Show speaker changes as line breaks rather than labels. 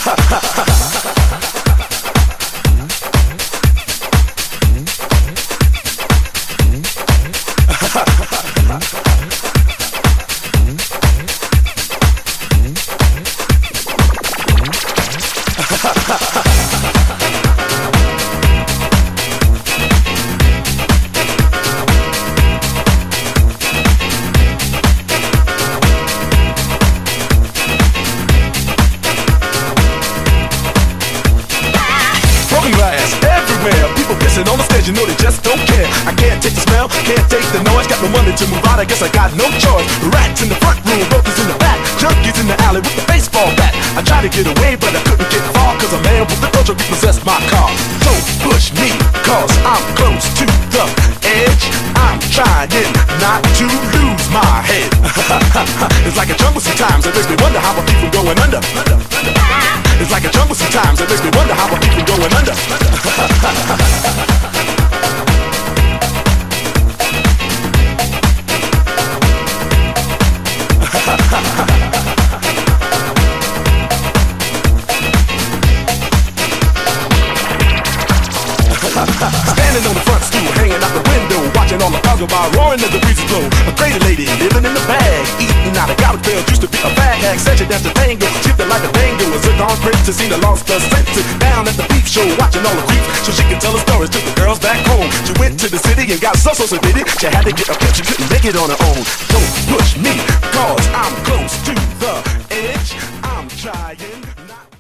On the stage, you know they just don't care. I can't take the smell, can't take the noise. Got no money to move out, I guess I got no choice. Rats in the front room, roaches in the back, junkies in the alley with the baseball bat. I tried to get away, but I couldn't get far, cause a man with the culture repossessed my car. Don't push me, cause I'm close to the edge. I'm trying not to lose my head. It's like a jungle sometimes, it makes me wonder how I keep from going under. It's like a jungle sometimes, it makes me wonder how I keep from going under. Standing on the front stool, hanging out the window, watching all the cars go by, roaring as the breezes blow. A crazy lady living in the bag, eating out of garbage pails, used to be a fag hag, said she danced a tango, shifted like a dango, a zircon princess, seen her lost her senses. Down at the peep show, watching all the creeps, so she could tell her stories to the girls back home. She went to the city and got so did it. She had to get a pimp, she couldn't make it on her own. Don't push me, cause I'm close to the edge. I'm trying